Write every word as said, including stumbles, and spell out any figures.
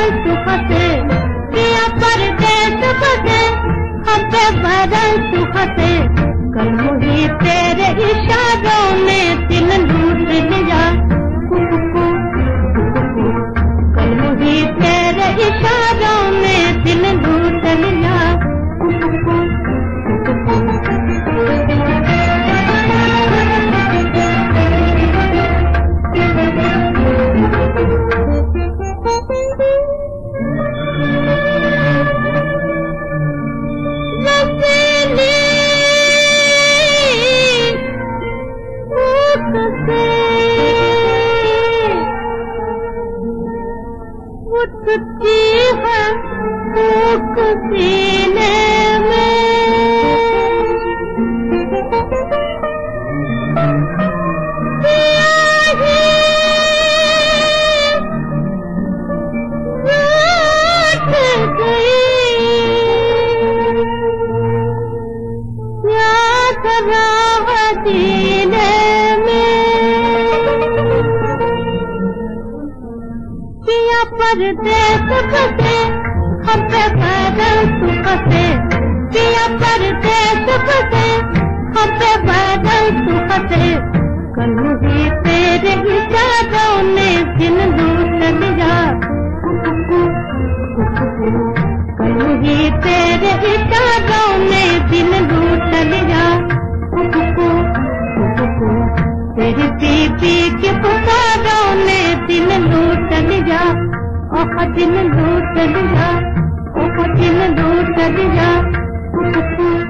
सुख से पिया परदेस बसे हम पे बरन सुख से कल मुझे तेरे इशारों में दिल लूट लिया कल मुझे तेरे इशारों में दिल लूट लिया उठती है भूख सीने में रूठ गई प्यास रहा सीने परदेस बसे हम पे बरन सुख से पिया परदेस बसे हम पे बरन सुख से कल मुझे तेरे इशारों ने दिल लूट लिया कल मुझे तेरे इशारों ने दिल लूट लिया तेरी बीबी के पुकारों ने दिल लूट लिया ओह दिल लूट लिया ओह दिल लूट लिया